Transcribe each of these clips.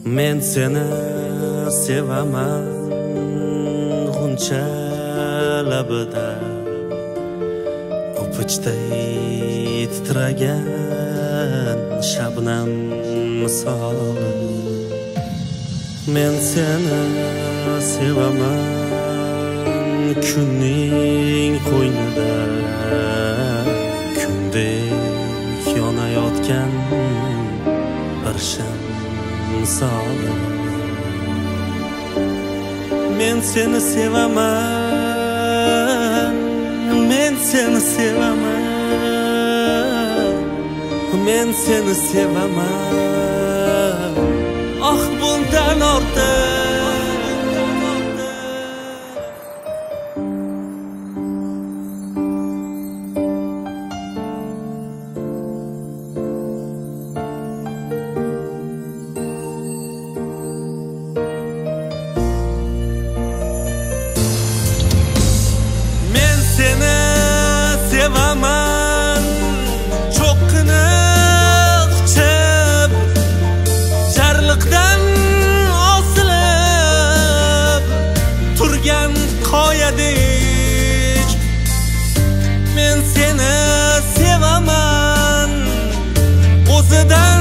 Men seni sevaman g'uncha labida o'pichday titragan shabnam misoli. Men seni sevaman kunning qo'ynida kundek yonayotgan bir sham misoli. Men seni sevaman, men seni sevaman, men seni sevaman. Ah bundan ortiq sevaman, cho'qqina quchib jarliqdan osilib turgan qoyadek. Men seni sevaman, o'zidan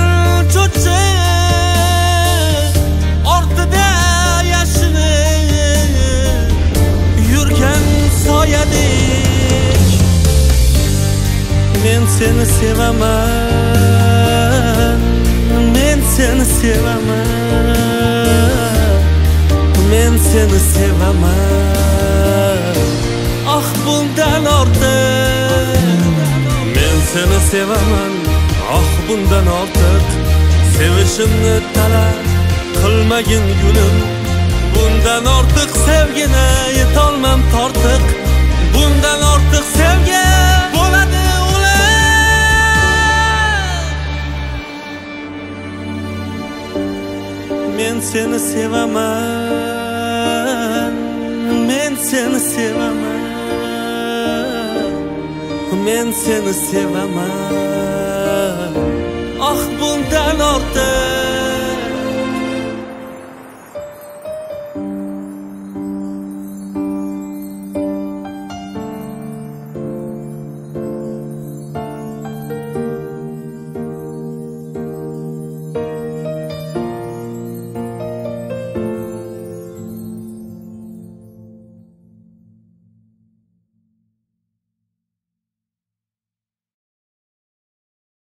cho'chib ortida yashinib yurgan soyadek. Men seni sevaman, men seni sevaman, men seni sevaman. Ah bundan ortiq men seni sevaman, ah bundan ortiq sevishimni talab qilmagin gulim. Bundan ortiq sevgini yetolmam tortiq, bundan ortiq sevgi bo'ladi. Men seni sevaman, men seni sevaman, men seni sevaman. Ah bundan ortiq